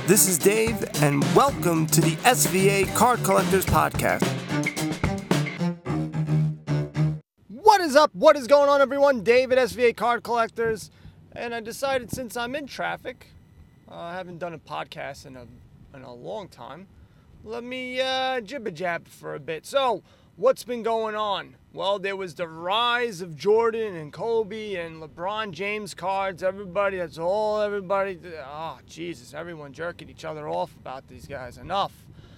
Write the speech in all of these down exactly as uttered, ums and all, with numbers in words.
This is Dave, and welcome to the S V A Card Collectors Podcast. What is up? What is going on, everyone? Dave at S V A Card Collectors, and I decided since I'm in traffic, uh, I haven't done a podcast in a in a long time. Let me uh, jibber-jab for a bit. So, what's been going on? Well, there was the rise of Jordan and Kobe and LeBron James cards. Everybody, that's all everybody. Oh, Jesus, everyone jerking each other off about these guys. Enough.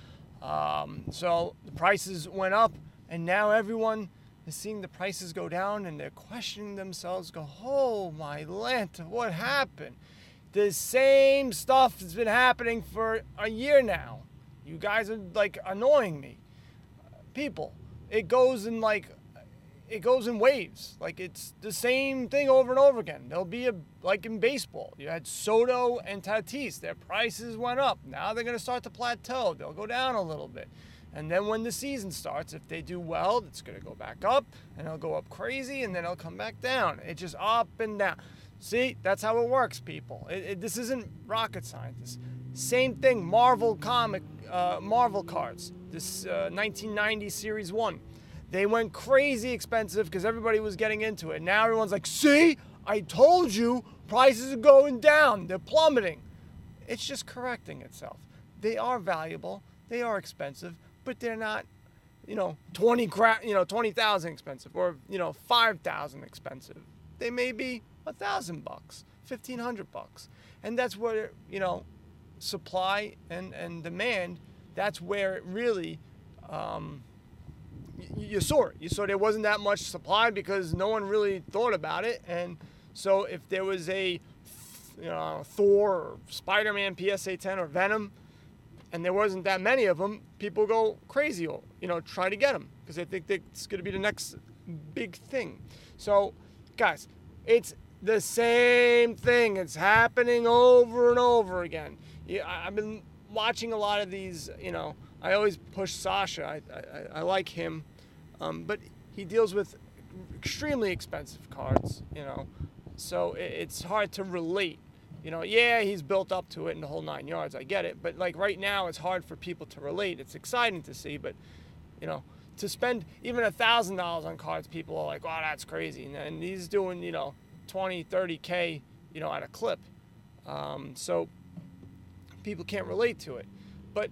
Um, so the prices went up, and now everyone is seeing the prices go down, and they're questioning themselves, go, oh, my Lanta, what happened? The same stuff has been happening for a year now. You guys are, like, annoying me. People, it goes in, like, it goes in waves. Like, it's the same thing over and over again. There'll be a, like in baseball, you had Soto and Tatis. Their prices went up. Now they're going to start to plateau. They'll go down a little bit. And then when the season starts, if they do well, it's going to go back up, and it'll go up crazy, and then it'll come back down. It's just up and down. See, that's how it works, people. It, it, this isn't rocket science. Same thing, Marvel comic, uh, Marvel cards. This uh, nineteen ninety Series one. They went crazy expensive because everybody was getting into it. Now everyone's like, see, I told you, prices are going down. They're plummeting. It's just correcting itself. They are valuable. They are expensive, but they're not, you know, twenty gra- you know, twenty thousand expensive, or, you know, five thousand expensive. They may be a thousand bucks, fifteen hundred bucks. And that's where, you know, supply and, and demand, that's where it really, um, you saw it. You saw there wasn't that much supply because no one really thought about it. And so if there was a, you know, Thor or Spider-Man P S A ten or Venom, and there wasn't that many of them, people go crazy, you know, try to get them because they think that it's going to be the next big thing. So, guys, it's the same thing. It's happening over and over again. Yeah, I've been watching a lot of these, you know, I always push Sasha. I, I, I like him, um, but he deals with extremely expensive cards, you know, so it, it's hard to relate. You know, yeah, he's built up to it in the whole nine yards. I get it, but like right now, it's hard for people to relate. It's exciting to see, but you know, to spend even a thousand dollars on cards, people are like, "Oh, that's crazy," and, and he's doing, you know, twenty, thirty K, you know, at a clip. Um, so people can't relate to it, but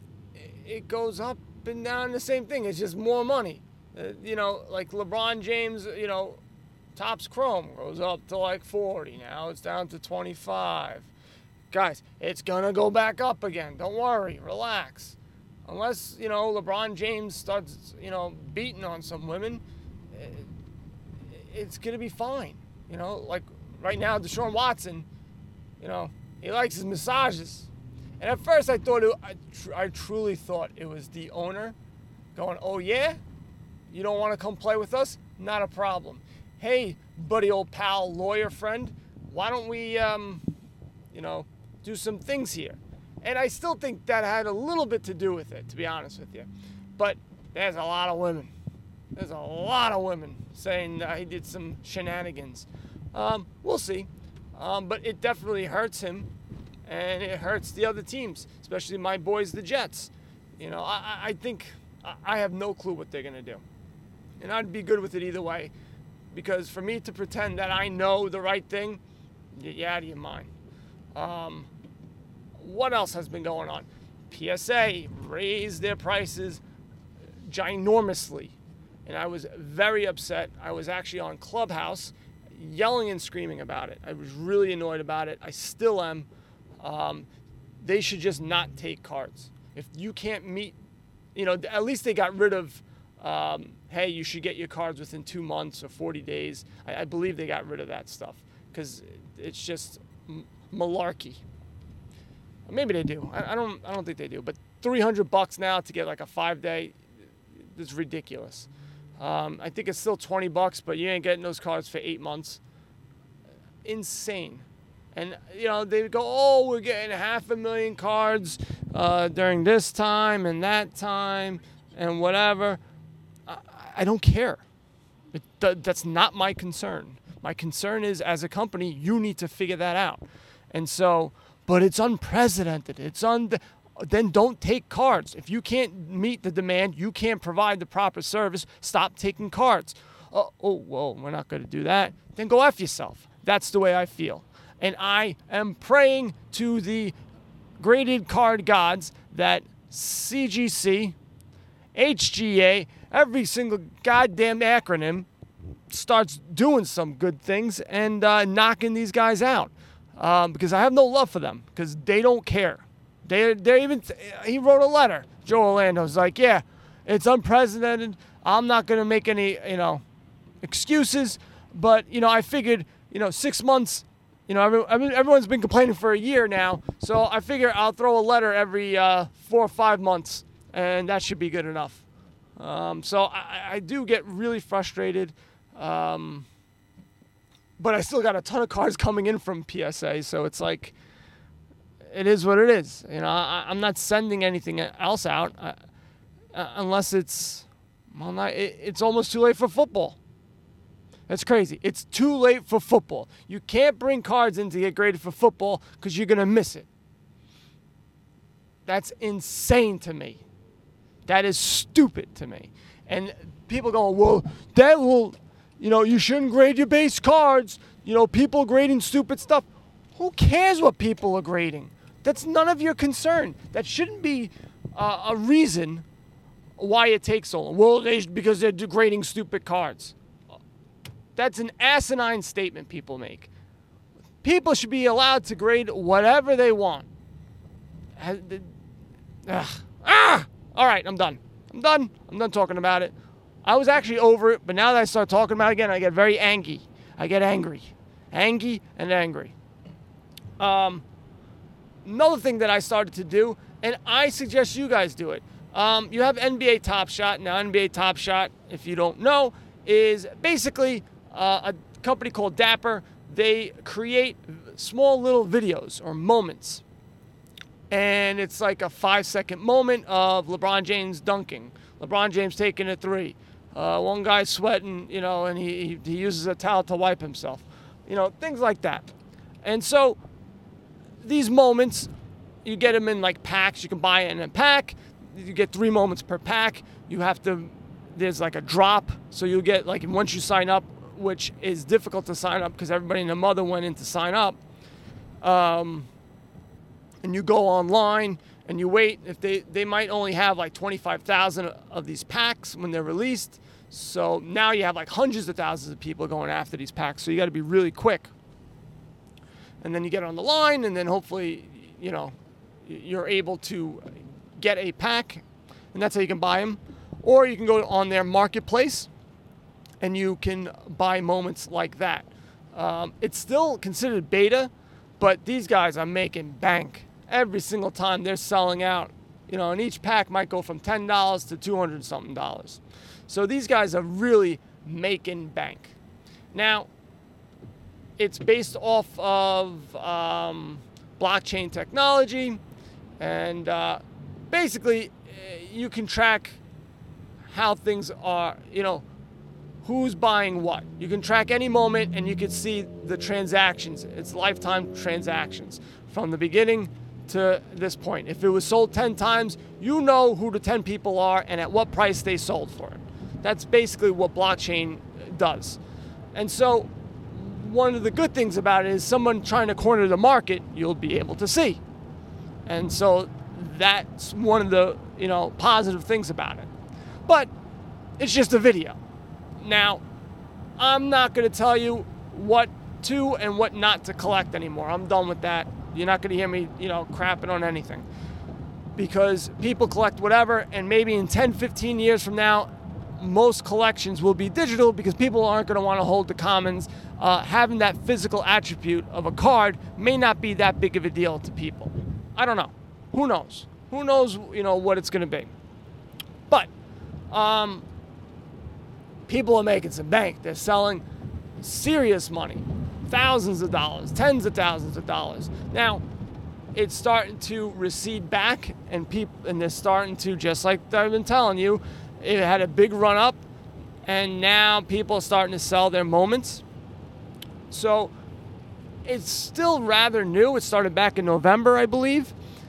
it goes up and down the same thing. It's just more money. Uh, you know, like LeBron James, you know, Topps Chrome goes up to like forty. Now it's down to twenty-five. Guys, it's going to go back up again. Don't worry. Relax. Unless, you know, LeBron James starts, you know, beating on some women, it, it's going to be fine. You know, like right now, Deshaun Watson, you know, he likes his massages. And at first I thought, it, I, tr- I truly thought it was the owner going, oh yeah? You don't want to come play with us? Not a problem. Hey, buddy, old pal, lawyer friend, why don't we, um, you know, do some things here? And I still think that had a little bit to do with it, to be honest with you. But there's a lot of women. There's a lot of women saying uh, he did some shenanigans. Um, we'll see. Um, but it definitely hurts him. And it hurts the other teams, especially my boys, the Jets. You know, I, I think I have no clue what they're going to do. And I'd be good with it either way. Because for me to pretend that I know the right thing, you're out of your mind. Um, what else has been going on? P S A raised their prices ginormously. And I was very upset. I was actually on Clubhouse yelling and screaming about it. I was really annoyed about it. I still am. Um, they should just not take cards. If you can't meet, you know, at least they got rid of, um, hey, you should get your cards within two months or forty days. I, I believe they got rid of that stuff because it's just m- malarkey. Maybe they do. I, I don't. I don't think they do. But three hundred bucks now to get like a five day, is ridiculous. Um, I think it's still twenty bucks, but you ain't getting those cards for eight months. Insane. And, you know, they go, oh, we're getting half a million cards uh, during this time and that time and whatever. I, I don't care. It, th- that's not my concern. My concern is, as a company, you need to figure that out. And so but it's unprecedented. It's un. Then don't take cards. If you can't meet the demand, you can't provide the proper service, stop taking cards. Oh, oh well, we're not going to do that. Then go F yourself. That's the way I feel. And I am praying to the graded card gods that C G C, H G A, every single goddamn acronym starts doing some good things and uh, knocking these guys out. Um, because I have no love for them, because they don't care. They they even he wrote a letter. Joe Orlando's like, yeah, it's unprecedented. I'm not gonna make any you know excuses, but you know I figured you know six months. You know every, I mean, everyone's been complaining for a year now, so I figure I'll throw a letter every uh, four or five months, and that should be good enough. Um, so I, I do get really frustrated, um, but I still got a ton of cards coming in from P S A, so it's like. It is what it is. You know, I, I'm not sending anything else out uh, uh, unless it's, well, not, it, it's almost too late for football. That's crazy. It's too late for football. You can't bring cards in to get graded for football because you're going to miss it. That's insane to me. That is stupid to me. And people go, well, that will, you know, you shouldn't grade your base cards. You know, people grading stupid stuff. Who cares what people are grading? That's none of your concern. That shouldn't be uh, a reason why it takes so long. Well, they, because they're grading stupid cards. That's an asinine statement people make. People should be allowed to grade whatever they want. Ugh. Ah! All right, I'm done. I'm done. I'm done talking about it. I was actually over it, but now that I start talking about it again, I get very angry. I get angry. Angry and angry. Um, another thing that I started to do, and I suggest you guys do it. Um, you have N B A Top Shot. Now, N B A Top Shot, if you don't know, is basically uh, a company called Dapper. They create small little videos or moments. And it's like a five-second moment of LeBron James dunking. LeBron James taking a three. Uh, one guy sweating, you know, and he, he uses a towel to wipe himself. You know, things like that. And so these moments, you get them in like packs. You can buy it in a pack. You get three moments per pack. You have to, there's like a drop. So you'll get like, once you sign up, which is difficult to sign up because everybody and their mother went in to sign up. Um, and you go online and you wait. If they, they might only have like twenty-five thousand of these packs when they're released. So now you have like hundreds of thousands of people going after these packs. So you got to be really quick. And then you get on the line, and then hopefully, you know, you're able to get a pack, and that's how you can buy them. Or you can go on their marketplace, and you can buy moments like that. Um, it's still considered beta, but these guys are making bank every single time they're selling out. You know, and each pack might go from ten dollars to two hundred something dollars. So these guys are really making bank. Now, it's based off of um, blockchain technology, and uh, basically you can track how things are, you know, who's buying what. You can track any moment, and you can see the transactions. It's lifetime transactions from the beginning to this point. If it was sold ten times, you know who the ten people are and at what price they sold for it. That's basically what blockchain does. And so one of the good things about it is someone trying to corner the market, you'll be able to see. And so that's one of the, you know, positive things about it. But it's just a video. Now, I'm not going to tell you what to and what not to collect anymore. I'm done with that. You're not going to hear me, you know, crapping on anything. Because people collect whatever, and maybe in ten, fifteen years from now, most collections will be digital because people aren't going to want to hold the commons. Uh, having that physical attribute of a card may not be that big of a deal to people. I don't know. Who knows? Who knows, you know, what it's going to be. But um, people are making some bank. They're selling serious money. Thousands of dollars, tens of thousands of dollars. Now, it's starting to recede back, and people, and they're starting to, just like I've been telling you, it had a big run up, and now people are starting to sell their moments. So it's still rather new. It started back in November, I believe.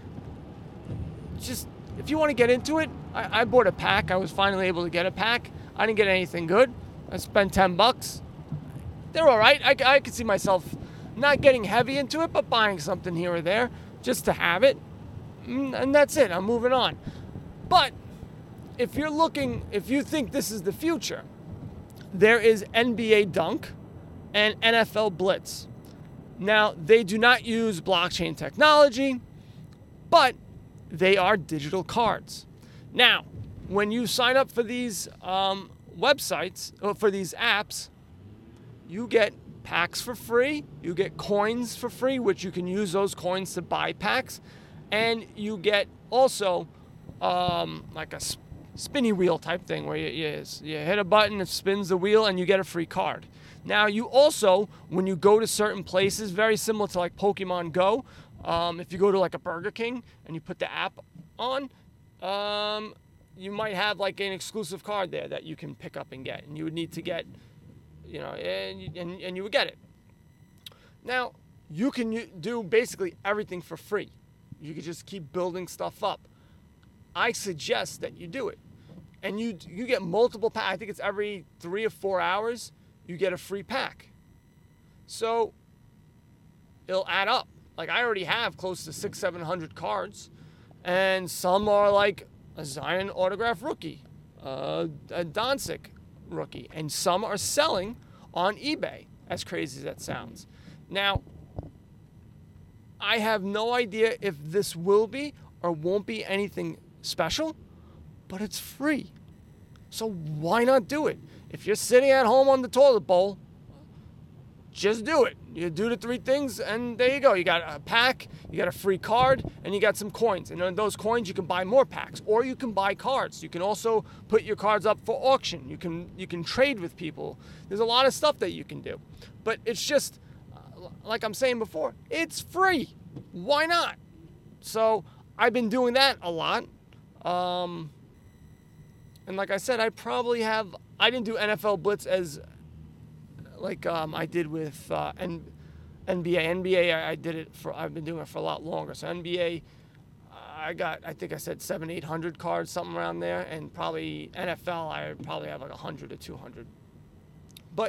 Just, if you want to get into it, I, I bought a pack. I was finally able to get a pack. I didn't get anything good. I spent ten bucks. They're all right. I, I could see myself not getting heavy into it, but buying something here or there just to have it. And that's it. I'm moving on. But if you're looking, if you think this is the future, there is N B A Dunk and N F L Blitz. Now, they do not use blockchain technology, but they are digital cards. Now, when you sign up for these um, websites, or for these apps, you get packs for free, you get coins for free, which you can use those coins to buy packs, and you get also um, like a sp- spinny wheel type thing where you, you, you hit a button, it spins the wheel, and you get a free card. Now, you also, when you go to certain places, very similar to like Pokemon Go, um, if you go to like a Burger King and you put the app on, um, you might have like an exclusive card there that you can pick up and get, and you would need to get, you know, and you, and, and you would get it. Now, you can do basically everything for free. You could just keep building stuff up. I suggest that you do it. And you you get multiple packs. I think it's every three or four hours you get a free pack. So it'll add up. Like, I already have close to six, seven hundred cards, and some are like a Zion autograph rookie, uh, a Doncic rookie, and some are selling on eBay, as crazy as that sounds. Now, I have no idea if this will be or won't be anything special, but it's free. So why not do it? If you're sitting at home on the toilet bowl, just do it. You do the three things, and there you go. You got a pack, you got a free card, and you got some coins. And on those coins, you can buy more packs, or you can buy cards. You can also put your cards up for auction. You can you can trade with people. There's a lot of stuff that you can do. But it's just, uh, like I'm saying before, it's free. Why not? So I've been doing that a lot. Um, and like I said, I probably have, I didn't do N F L Blitz as like um, I did with uh, N- NBA. N B A, I, I did it for, I've been doing it for a lot longer. So N B A, I got, I think I said seven, eight hundred cards, something around there. And probably N F L, I probably have like one hundred or two hundred. But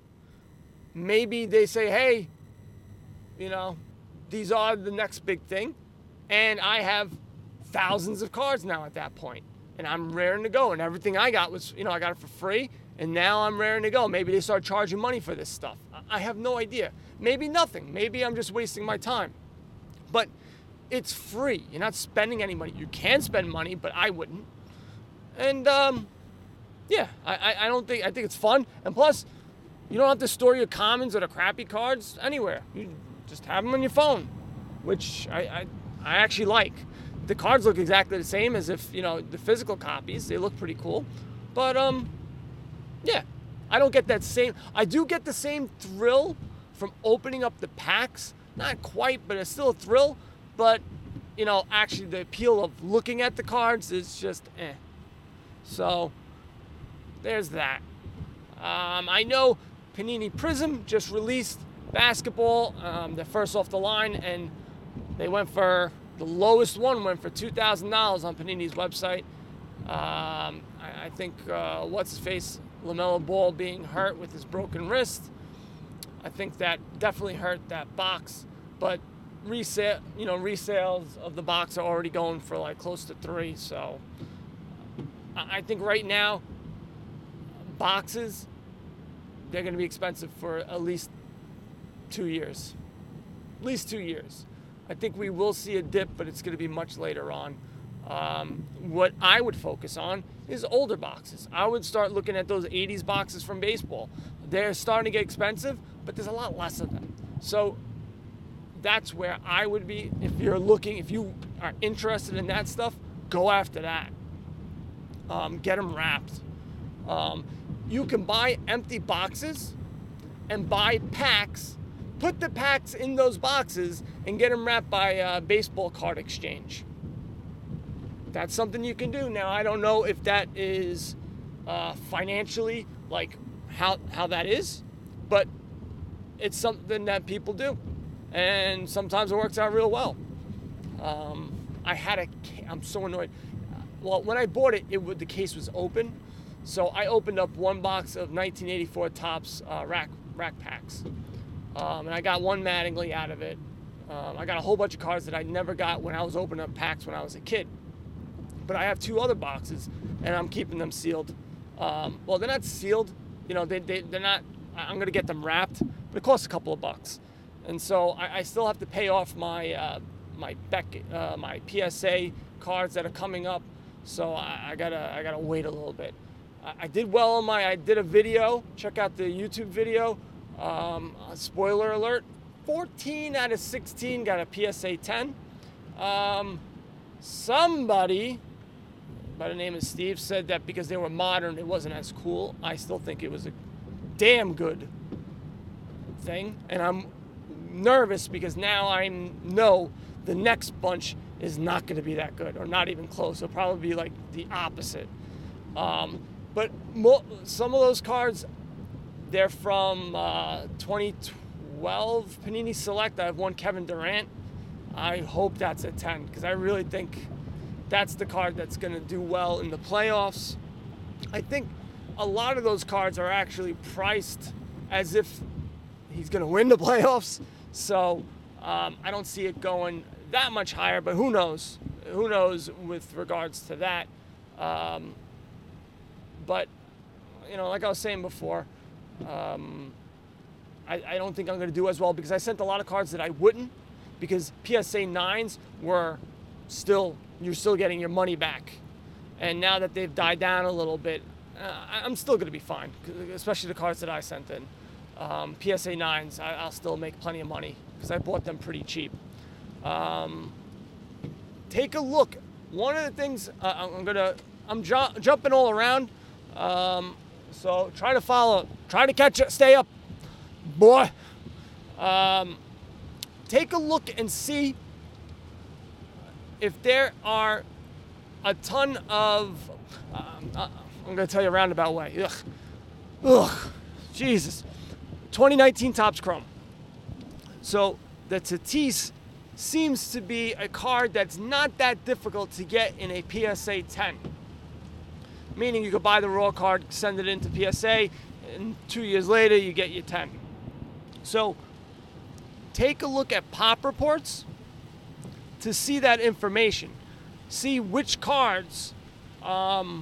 maybe they say, hey, you know, these are the next big thing. And I have thousands of cards now at that point. And I'm raring to go. And everything I got was, you know, I got it for free. And now I'm raring to go. Maybe they start charging money for this stuff. I have no idea. Maybe nothing. Maybe I'm just wasting my time. But it's free. You're not spending any money. You can spend money, but I wouldn't. And, um, yeah, I, I don't think, I think it's fun. And plus, you don't have to store your commons or the crappy cards anywhere. You just have them on your phone, which I, I, I actually like. The cards look exactly the same as if, you know, the physical copies. They look pretty cool. But, um, yeah, I don't get that same, I do get the same thrill from opening up the packs. Not quite, but it's still a thrill. But, you know, actually the appeal of looking at the cards is just eh. So, there's that. Um, I know Panini Prism just released basketball. Um, they're first off the line, and they went for, the lowest one went for two thousand dollars on Panini's website. Um, I, I think, uh, what's his face? LaMelo Ball being hurt with his broken wrist. I think that definitely hurt that box. But resale, you know, resales of the box are already going for like close to three. So I think right now, boxes, they're going to be expensive for at least two years. At least two years. I think we will see a dip, but it's going to be much later on. Um, what I would focus on is older boxes. I would start looking at those eighties boxes from baseball. They're starting to get expensive, but there's a lot less of them. So that's where I would be. If you're looking, if you are interested in that stuff, go after that. Um, get them wrapped. Um, you can buy empty boxes and buy packs. Put the packs in those boxes and get them wrapped by uh, Baseball Card Exchange. That's something you can do. Now, I don't know if that is uh, financially, like how how that is, but it's something that people do. and sometimes it works out real well. Um, I had a, I'm so annoyed. Well, when I bought it, it would, the case was open, so I opened up one box of nineteen eighty-four Topps uh, rack rack packs, um, and I got one Mattingly out of it. Um, I got a whole bunch of cards that I never got when I was opening up packs when I was a kid. But I have two other boxes, and I'm keeping them sealed. Um, well, they're not sealed. You know, they, they, they're not, I'm going to get them wrapped, but it costs a couple of bucks. And so I, I still have to pay off my uh, my Beck, uh, my P S A cards that are coming up. So I, I gotta I gotta wait a little bit. I, I did well on my, I did a video. Check out the YouTube video. Um, uh, spoiler alert. fourteen out of sixteen got a P S A ten. Um, somebody by the name of Steve said that because they were modern, it wasn't as cool. I still think it was a damn good thing. And I'm nervous because now I know the next bunch is not going to be that good or not even close. It'll probably be like the opposite. Um, but mo- some of those cards, they're from uh, twenty twelve Panini Select. I have one Kevin Durant. I hope that's a ten because I really think that's the card that's going to do well in the playoffs. I think a lot of those cards are actually priced as if he's going to win the playoffs. So um, I don't see it going that much higher, but who knows? Who knows with regards to that? Um, but, you know, like I was saying before, um, I, I don't think I'm going to do as well because I sent a lot of cards that I wouldn't because P S A nines were still, you're still getting your money back. And now that they've died down a little bit, uh, I'm still going to be fine, especially the cards that I sent in. Um, P S A nines, I, I'll still make plenty of money because I bought them pretty cheap. Um, take a look. One of the things uh, I'm gonna, I'm ju- jumping all around. Um, so try to follow, try to catch it, stay up, boy. Um, take a look and see if there are a ton of, um, uh, I'm gonna tell you a roundabout way. Ugh, ugh, Jesus. twenty nineteen Topps Chrome. So the Tatis seems to be a card that's not that difficult to get in a P S A ten. Meaning you could buy the raw card, send it into P S A, and two years later you get your ten. So take a look at Pop Reports to see that information. See which cards um,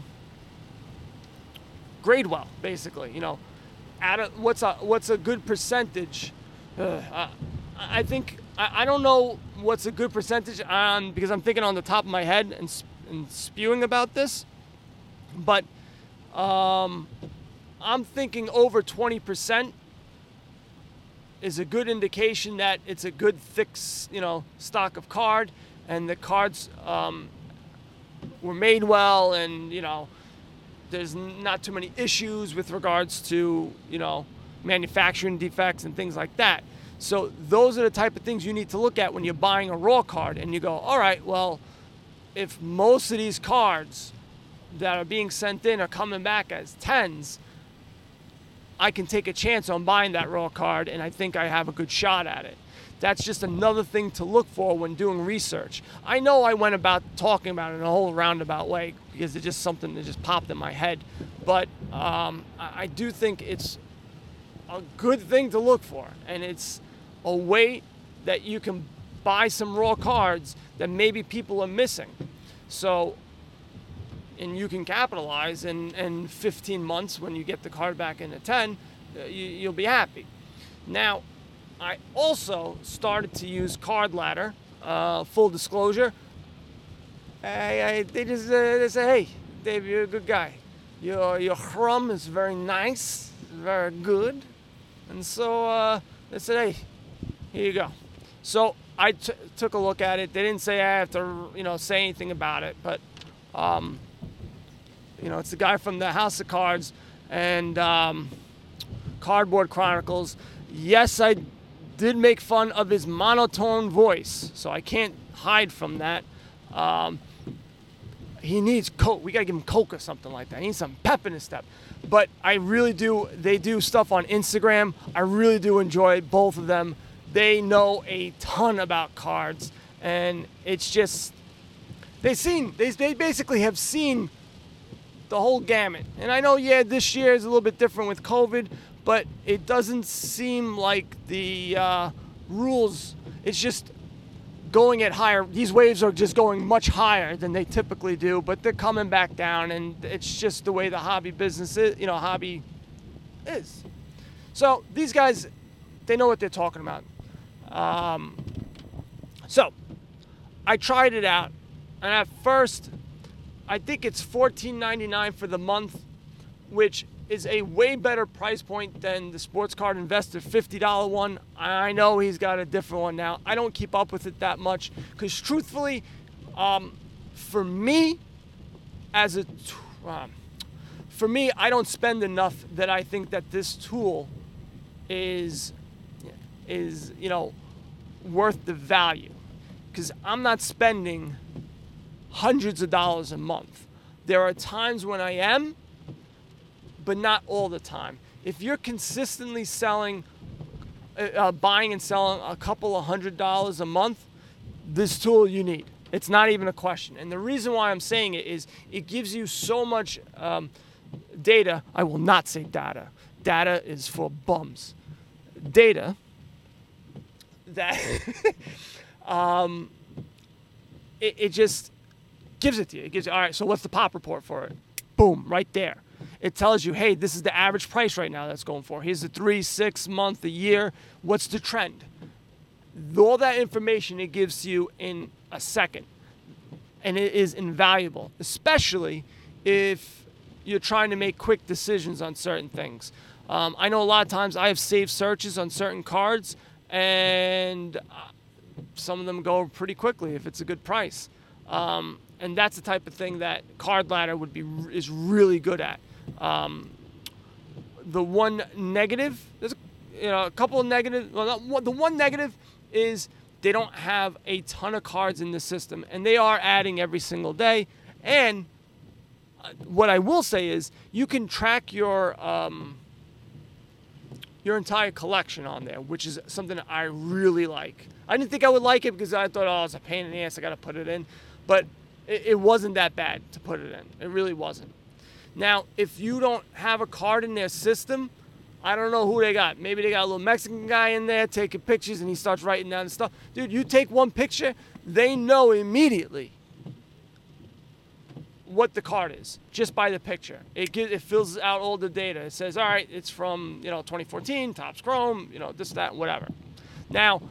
grade well, basically. You know, at a, what's a what's a good percentage? Uh, I, I think I, I don't know what's a good percentage on because I'm thinking on the top of my head and, and spewing about this, but um, I'm thinking over twenty percent is a good indication that it's a good thick, you know, stock of card, and the cards um, were made well, and you know, there's not too many issues with regards to, you know, manufacturing defects and things like that. So those are the type of things you need to look at when you're buying a raw card, and you go, all right, well, if most of these cards that are being sent in are coming back as tens, I can take a chance on buying that raw card, and I think I have a good shot at it. That's just another thing to look for when doing research. I know I went about talking about it in a whole roundabout way because it's just something that just popped in my head, but um, I do think it's a good thing to look for, and it's a way that you can buy some raw cards that maybe people are missing. So, and you can capitalize in, in fifteen months when you get the card back in a ten, uh, you, you'll be happy. Now, I also started to use Card Ladder, uh, full disclosure. I, I, they just uh, they say, hey, Dave, you're a good guy. Your, your Chrome is very nice, very good. And so uh, they said, hey, here you go. So I t- took a look at it. They didn't say I have to, you know, say anything about it, but um, you know, it's the guy from the House of Cards and um, Cardboard Chronicles. Yes, I did make fun of his monotone voice, so I can't hide from that. Um, he needs coke. We gotta give him coke or something like that. He needs some pep in his step. But I really do. They do stuff on Instagram. I really do enjoy both of them they know a ton about cards, and it's just they seen they they basically have seen the whole gamut. And I know, yeah, this year is a little bit different with COVID, but it doesn't seem like the uh, rules. It's just going at higher. These waves are just going much higher than they typically do, but they're coming back down, and it's just the way the hobby business is. You know, hobby is. So these guys, they know what they're talking about. Um, so I tried it out, and at first, I think it's fourteen ninety-nine for the month, which is a way better price point than the Sports Card Investor fifty dollars one. I know he's got a different one now. I don't keep up with it that much because, truthfully, um, for me, as a um, for me, I don't spend enough that I think that this tool is is you know worth the value, because I'm not spending hundreds of dollars a month. There are times when I am, but not all the time. If you're consistently selling, uh, buying and selling a couple of hundred dollars a month, this tool you need. It's not even a question. And the reason why I'm saying it is it gives you so much um, data. I will not say data. Data is for bums. Data that um, it, it just gives it to you. It gives you, all right, so what's the pop report for it? Boom, right there. It tells you, hey, this is the average price right now that's going for. Here's the three, six month, a year. What's the trend? All that information it gives you in a second. And it is invaluable, especially if you're trying to make quick decisions on certain things. Um, I know a lot of times I have saved searches on certain cards, and some of them go pretty quickly if it's a good price. Um, and that's the type of thing that Card Ladder would be is really good at. Um, the one negative, there's a, you know a couple of negative. Well, not one, the one negative is they don't have a ton of cards in the system, and they are adding every single day. And what I will say is you can track your um, your entire collection on there, which is something that I really like. I didn't think I would like it because I thought, oh, it's a pain in the ass, I got to put it in. But it, it wasn't that bad to put it in. It really wasn't. Now, if you don't have a card in their system, I don't know who they got. Maybe they got a little Mexican guy in there taking pictures and he starts writing down the stuff. Dude, you take one picture, they know immediately what the card is just by the picture. It gives, it fills out all the data. It says, all right, it's from, you know, twenty fourteen, Topps Chrome, you know, this, that, whatever. Now,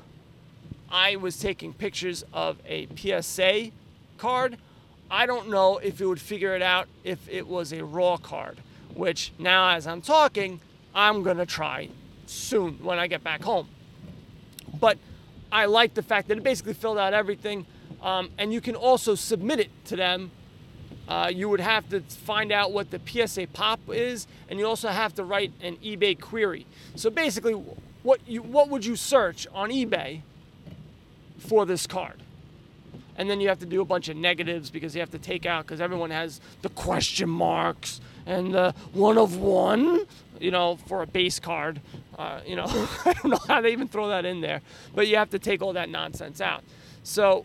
I was taking pictures of a P S A card. I don't know if it would figure it out if it was a raw card, which now as I'm talking, I'm going to try soon when I get back home. But I like the fact that it basically filled out everything, um, and you can also submit it to them. Uh, you would have to find out what the P S A pop is, and you also have to write an eBay query. So basically, what you what would you search on eBay for this card? And then you have to do a bunch of negatives because you have to take out, because everyone has the question marks and the one of one, you know, for a base card. Uh, you know, I don't know how they even throw that in there, but you have to take all that nonsense out. So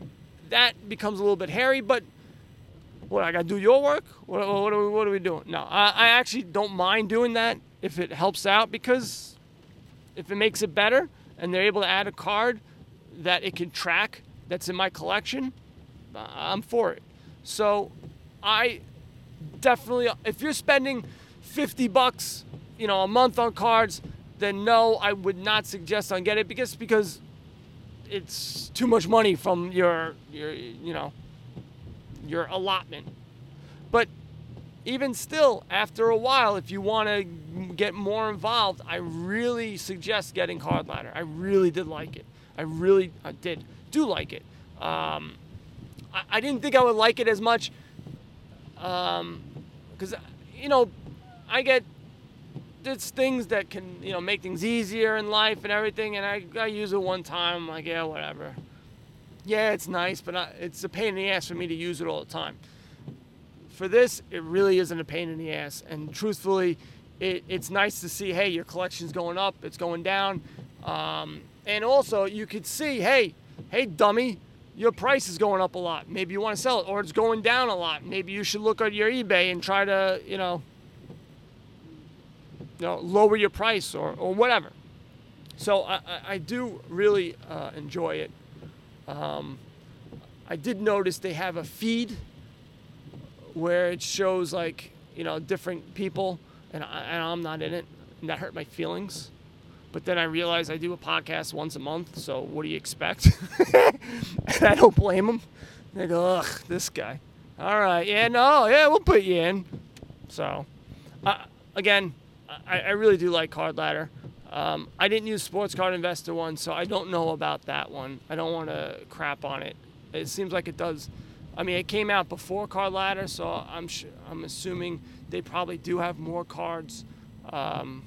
that becomes a little bit hairy, but what, I got to do your work? What, what, are we, what are we doing? No, I, I actually don't mind doing that if it helps out, because if it makes it better and they're able to add a card that it can track that's in my collection, I'm for it. So I definitely, if you're spending fifty bucks, you know, a month on cards, then no, I would not suggest on get it because because it's too much money from your your you know your allotment. But even still, after a while, if you want to get more involved, I really suggest getting Card Ladder. I really did like it. I really I did do like it. Um, I, I didn't think I would like it as much because, um, you know, I get there's things that can, you know, make things easier in life and everything, and I, I use it one time. I'm like, yeah, whatever. Yeah, it's nice, but I, it's a pain in the ass for me to use it all the time. For this, it really isn't a pain in the ass, and truthfully, it, it's nice to see, hey, your collection's going up, it's going down. Um, and also, you could see, hey, hey, dummy, your price is going up a lot. Maybe you want to sell it, or it's going down a lot. Maybe you should look at your eBay and try to, you know, you know, lower your price or, or whatever. So I, I, I do really uh, enjoy it. Um, I did notice they have a feed where it shows, like, you know, different people, and, I, and I'm not in it, and that hurt my feelings. But then I realized I do a podcast once a month, so what do you expect? And I don't blame them. They go, ugh, this guy. All right, yeah, no, yeah, we'll put you in. So, uh, again, I, I really do like Card Ladder. Um, I didn't use Sports Card Investor one, so I don't know about that one. I don't want to crap on it. It seems like it does. I mean, it came out before Card Ladder, so I'm sh- I'm assuming they probably do have more cards. Um,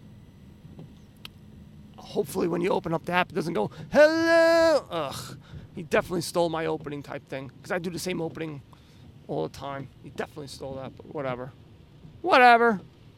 hopefully, when you open up the app, it doesn't go, hello. Ugh. He definitely stole my opening type thing, because I do the same opening all the time. He definitely stole that, but whatever. Whatever.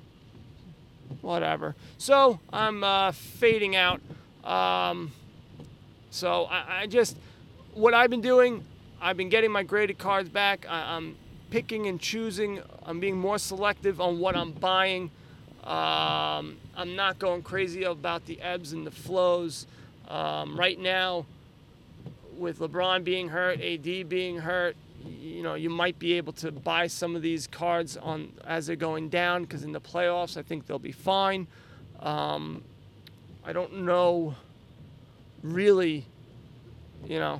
Whatever. So, I'm uh, fading out. Um, so, I, I just, what I've been doing, I've been getting my graded cards back. I, I'm picking and choosing. I'm being more selective on what I'm buying. Um, I'm not going crazy about the ebbs and the flows. Um, right now, with LeBron being hurt, A D being hurt, you know, you might be able to buy some of these cards on as they're going down, because in the playoffs, I think they'll be fine. Um, I don't know really, you know.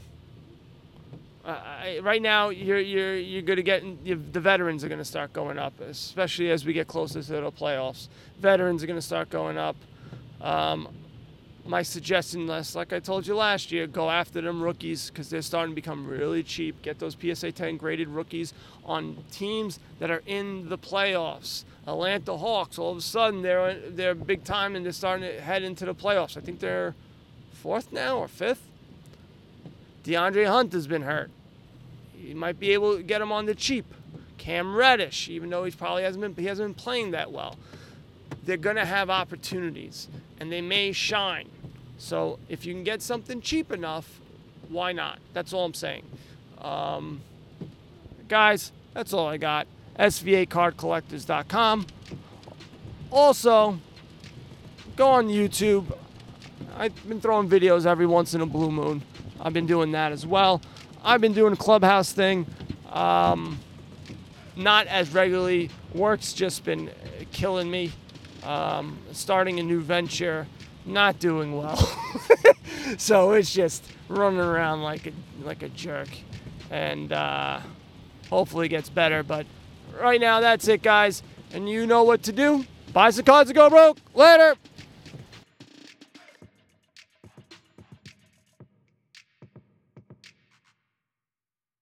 Uh, I, right now, you're you're you're going to get you, the veterans are going to start going up, especially as we get closer to the playoffs. Veterans are going to start going up. Um, my suggestion, last, like I told you last year, go after them rookies, because they're starting to become really cheap. Get those P S A ten graded rookies on teams that are in the playoffs. Atlanta Hawks, all of a sudden they're they're big time and they're starting to head into the playoffs. I think they're fourth now or fifth. DeAndre Hunt has been hurt. You might be able to get him on the cheap. Cam Reddish, even though he's probably hasn't been he hasn't been playing that well. They're gonna have opportunities, and they may shine. So if you can get something cheap enough, why not? That's all I'm saying. Um, guys, that's all I got. S V A card collectors dot com. Also, go on YouTube. I've been throwing videos every once in a blue moon. I've been doing that as well. I've been doing a Clubhouse thing. Um, not as regularly. Work's just been killing me. Um, starting a new venture. Not doing well. So it's just running around like a, like a jerk. And uh, hopefully it gets better. But right now, that's it, guys. And you know what to do. Buy some cards and go broke. Later.